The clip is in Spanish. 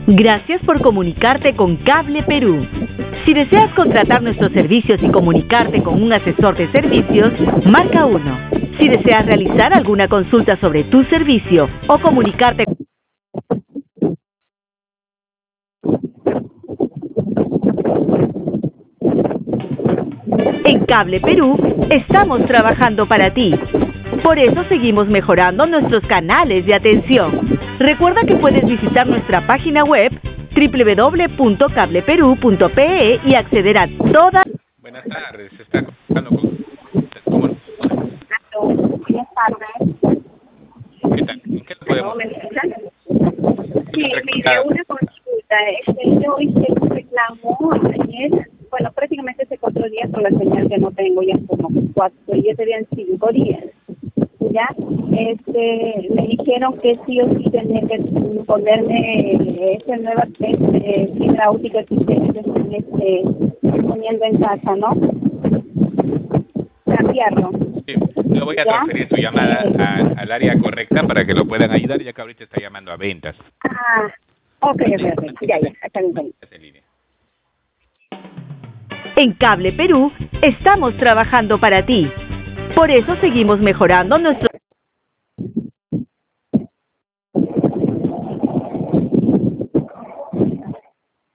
Gracias por comunicarte con Cable Perú. Si deseas contratar nuestros servicios y comunicarte con un asesor de servicios, marca 1. Si deseas realizar alguna consulta sobre tu servicio o comunicarte en Cable Perú, estamos trabajando para ti. Por eso seguimos mejorando nuestros canales de atención. Recuerda que puedes visitar nuestra página web www.cableperú.pe y acceder a todas. Buenas tardes, se está comunicando con... Buenas tardes. ¿Qué tal? ¿En qué le podemos...? ¿Me escuchan? Sí, mire, una consulta. Yo hice un reclamo ayer, bueno, prácticamente hace 4 días con la señal que no tengo, ya como 4, ya serían 5 días. Ya, me dijeron que sí o sí tenía que ponerme esa nueva fibra óptica que ustedes están poniendo en casa, ¿no? Cambiarlo. Sí, yo voy a transferir su llamada al área correcta para que lo puedan ayudar, ya que ahorita está llamando a ventas. Ah, ok, ya, está bien. En Cable Perú, estamos trabajando para ti. Por eso seguimos mejorando nuestro